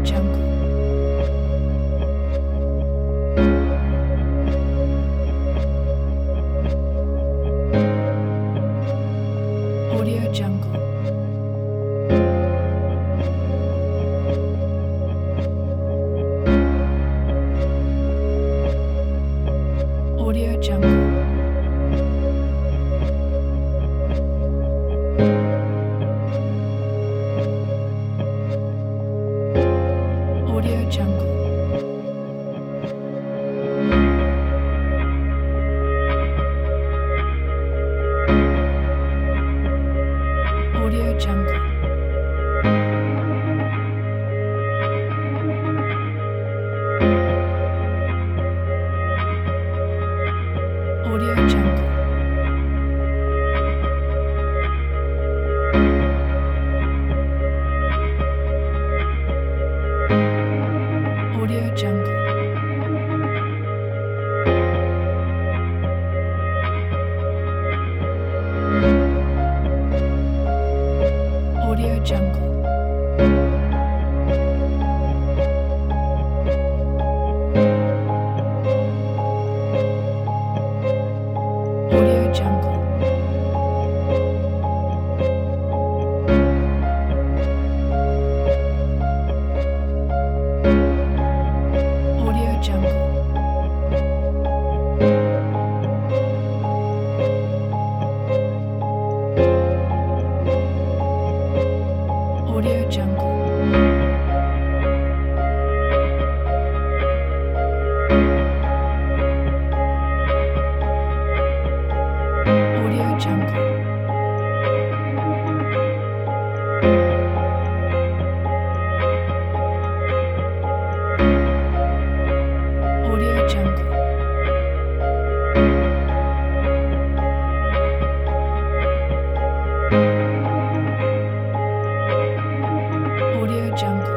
Jungle. Audio Jungle. Audio Jungle. Audio Jungle. Audio Jungle. Audio Jungle. Audio Jungle. Audio Jungle. Audio Jungle. Audio Jungle. Audio Jungle. Audio Jungle. Audio Jungle. Audio Jungle.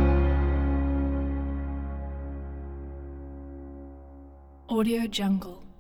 Audio Jungle.